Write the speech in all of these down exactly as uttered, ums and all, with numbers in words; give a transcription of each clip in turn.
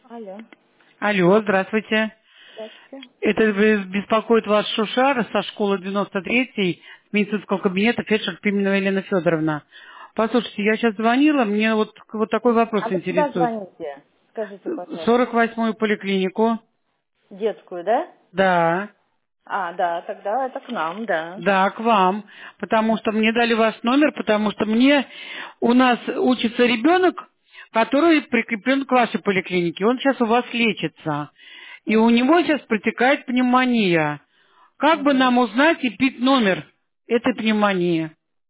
Алло. Алло, здравствуйте. Здравствуйте. Это вы- беспокоит вас Шушар со школы девяносто третьей с медицинского кабинета фельдшер Пименова Елена Федоровна. Послушайте, я сейчас звонила, мне вот, вот такой вопрос А вы куда интересует. звоните? Скажите, пожалуйста. сорок восьмую поликлинику. Детскую, да? Да, А, да, тогда это к нам, да. да, к вам. Потому что мне дали ваш номер, потому что мне у нас учится ребенок, который прикреплен к вашей поликлинике. Он сейчас у вас лечится. И у Угу. него сейчас протекает пневмония. Как бы Угу. нам узнать и пить номер этой пневмонии?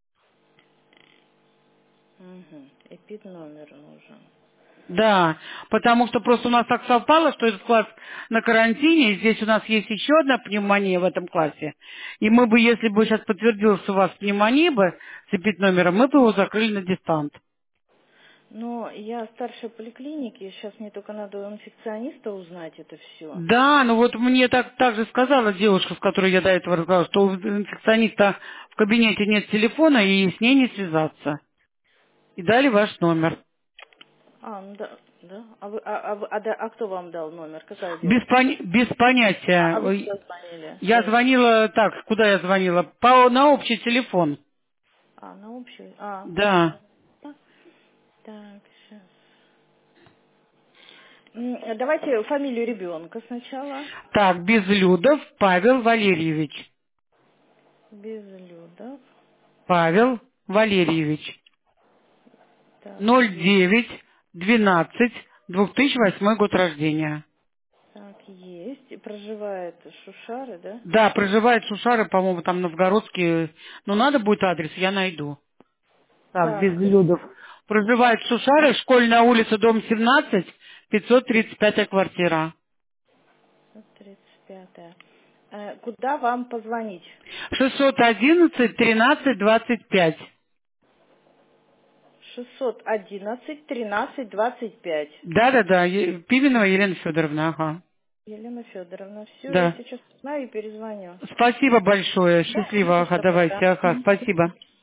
Угу. Эпид номер нужен. Да, потому что просто у нас так совпало, что этот класс на карантине, и здесь у нас есть еще одна пневмония в этом классе. И мы бы, если бы сейчас подтвердилась у вас пневмония бы с эпид номером, мы бы его закрыли на дистант. Но я старшая поликлиники, сейчас мне только надо у инфекциониста узнать это все. Да, ну вот мне так, так же сказала девушка, с которой я до этого разговаривала, что у инфекциониста в кабинете нет телефона и с ней не связаться. И дали ваш номер. А, ну да, да. А, вы, а, а, вы- а да- а кто вам дал номер? Какая Без, девушка? пони- без А, понятия. а вы Ой, куда звонили? я Скажите. звонила так, куда я звонила? По, на общий телефон. А, на общую? А, Да. понятно. Так, сейчас. М, Давайте фамилию ребенка сначала. Так, Безлюдов Павел Валерьевич. Безлюдов. Павел Валерьевич. Так, ноль есть. девять двенадцать две тысячи восьмой год рождения. Так, есть. И проживает Шушары, да? Да, проживает Шушары, по-моему, там новгородские. Ну, надо будет адрес, я найду. Так, Так, Безлюдов. Проживает Шушары, школьная улица, дом семнадцать, пятьсот тридцать пятая квартира. тридцать пятое. Э, Куда вам позвонить? шестьсот одиннадцать тринадцать двадцать пять. шестьсот одиннадцать тринадцать двадцать пять. Да-да-да, Е- Пименова Елена Федоровна, ага. Елена Федоровна. Все, я Да. сейчас знаю и перезвоню. Спасибо большое, Да, не счастливо, за ага, что, пока. давайте, ага, Мгм. спасибо.